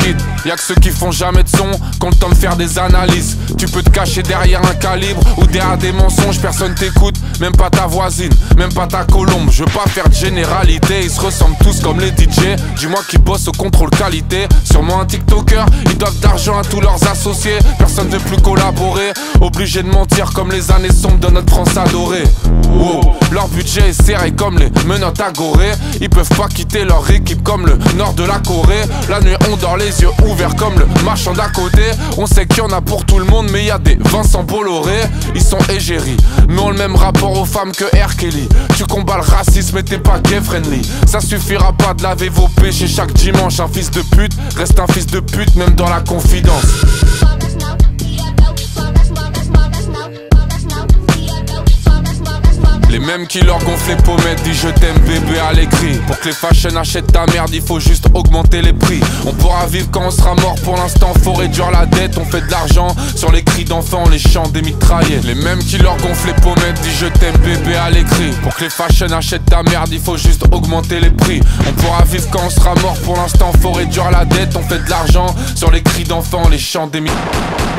kid. Y'a que ceux qui font jamais de son, qu'on le temps de faire des analyses. Tu peux te cacher derrière un calibre ou derrière des mensonges, personne t'écoute, même pas ta voisine, même pas ta colombe. Je veux pas faire de généralité, ils se ressemblent tous comme les DJ. Dis-moi qui bosse au contrôle qualité, sûrement un TikToker. Ils doivent d'argent à tous leurs associés, personne veut plus collaborer. Obligé de mentir comme les années sombres de notre France adorée. Wow. Leur budget est serré comme les menottes à Gorée. Ils peuvent pas quitter leur équipe comme le nord de la Corée. La nuit on dort les yeux ouverts comme le marchand d'à côté. On sait qu'il y en a pour tout le monde, mais y a des Vincent Bolloré. Ils sont égéries, mais ont le même rapport aux femmes que R. Kelly. Tu combats le racisme et t'es pas gay friendly. Ça suffira pas de laver vos péchés chaque dimanche. Un fils de pute reste un fils de pute même dans la confidence. Les mêmes qui leur gonflent les pommettes disent je t'aime bébé à l'écrit. Pour que les fashion achètent ta merde, il faut juste augmenter les prix. On pourra vivre quand on sera mort, pour l'instant faut réduire la dette. On fait de l'argent sur les cris d'enfants, les chants des mitraillettes. Les mêmes qui leur gonflent les pommettes disent je t'aime bébé à l'écrit. Pour que les fashion achètent ta merde, il faut juste augmenter les prix. On pourra vivre quand on sera mort, pour l'instant faut réduire la dette. On fait de l'argent sur les cris d'enfants, les chants des mitraillettes.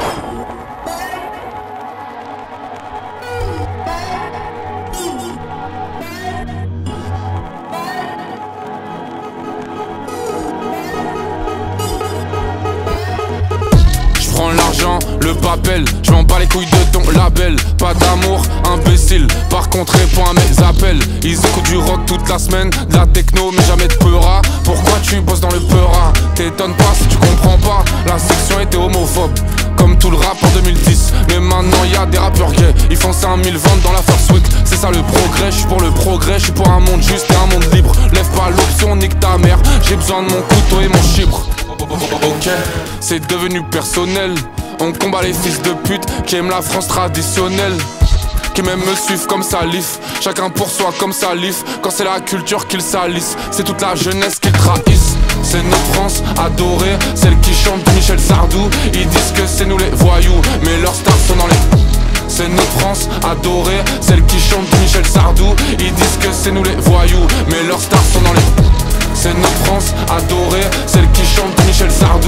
Prends l'argent, le papel, je m'en bats les couilles de ton label. Pas d'amour, imbécile, par contre réponds à mes appels. Ils écoutent du rock toute la semaine, de la techno mais jamais de peura. Pourquoi tu bosses dans le peura? T'étonnes pas si tu comprends pas. La section était homophobe, comme tout le rap en 2010. Mais maintenant y a des rappeurs gays, ils font 5000 ventes dans la First Week. C'est ça le progrès, je suis pour le progrès, je suis pour un monde juste et un monde libre. Lève pas l'option, nique ta mère, j'ai besoin de mon couteau et mon chibre. Ok, c'est devenu personnel. On combat les fils de pute qui aiment la France traditionnelle, qui même me suivent comme Salif. Chacun pour soi comme Salif. Quand c'est la culture qu'ils salissent, c'est toute la jeunesse qu'ils trahissent. C'est notre France adorée, celle qui chante Michel Sardou. Ils disent que c'est nous les voyous, mais leurs stars sont dans les... C'est notre France adorée, celle qui chante Michel Sardou. Ils disent que c'est nous les voyous, mais leurs stars sont dans les... C'est notre France adorée, celle qui chante Michel Sardou.